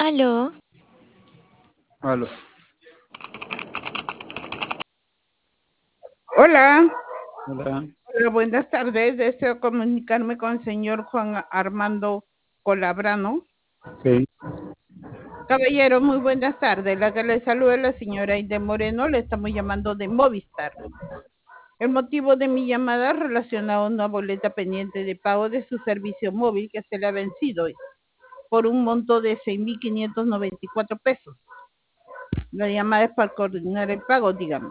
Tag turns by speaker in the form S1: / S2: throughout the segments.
S1: Aló,
S2: Aló.
S3: Hola,
S2: Hola.
S3: hola, buenas tardes. Deseo comunicarme con el señor Juan Armando Colabrano.
S2: Sí.
S3: Caballero, muy buenas tardes. La que le saluda es la señora Inde Moreno. Le estamos llamando de Movistar. El motivo de mi llamada es relacionado a una boleta pendiente de pago de su servicio móvil que se le ha vencido por un monto de 6.594 pesos. La llamada es para coordinar el pago, dígame.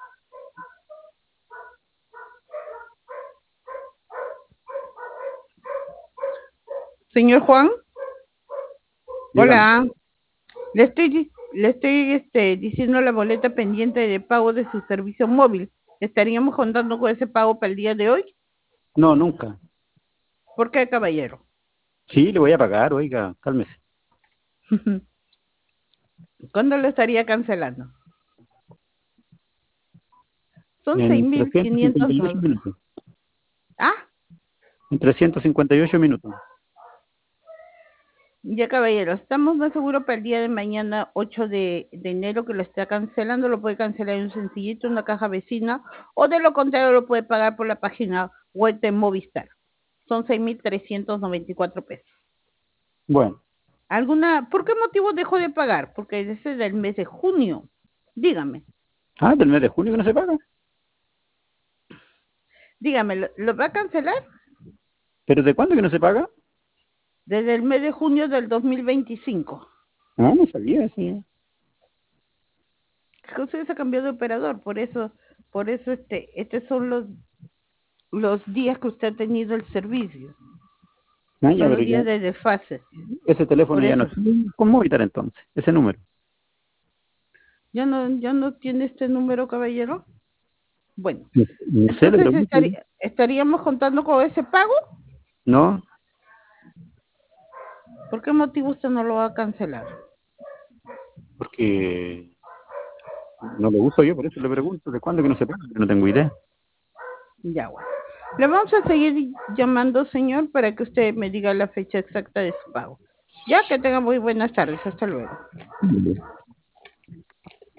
S3: Señor Juan,
S2: Dígame.
S3: hola. Le estoy diciendo la boleta pendiente de pago de su servicio móvil. ¿Estaríamos contando con ese pago para el día de hoy?
S2: No, nunca.
S3: ¿Por qué, caballero?
S2: Sí, le voy a pagar, oiga, cálmese.
S3: ¿Cuándo lo estaría cancelando? Son seis
S2: En
S3: mil
S2: 358
S3: quinientos
S2: minutos.
S3: Ah,
S2: En 358 minutos.
S3: ya, caballero. Estamos más seguros para el día de mañana, 8 de enero, que lo está cancelando. Lo puede cancelar en un sencillito, en una caja vecina, o de lo contrario lo puede pagar por la página web de Movistar. Son 6.394 pesos.
S2: Bueno.
S3: ¿Por qué motivo dejó de pagar? Porque ese es del mes de junio. Dígame,
S2: Ah, del mes de junio que no se paga.
S3: dígame, ¿lo va a cancelar?
S2: ¿Pero de cuándo que no se paga?
S3: Desde el mes de junio del 2025.
S2: Ah, no sabía, sí.
S3: Usted se cambió de operador, por eso estos son los días que usted ha tenido el servicio.
S2: Ah, ya,
S3: Son los
S2: pero ya.
S3: días de desfase.
S2: Ese teléfono
S3: Por
S2: ya no
S3: eso.
S2: está con Movistar entonces, ese número.
S3: ¿Ya no tiene este número, caballero? Bueno,
S2: No sé, le
S3: entonces
S2: pregunto.
S3: estaríamos contando con ese pago.
S2: No,
S3: ¿Por qué motivo usted no lo va a cancelar?
S2: porque no lo uso yo, por eso le pregunto. ¿De cuándo que no se paga? Yo no tengo idea.
S3: Ya, bueno. Le vamos a seguir llamando, señor, para que usted me diga la fecha exacta de su pago. Ya, que tenga muy buenas tardes. Hasta luego.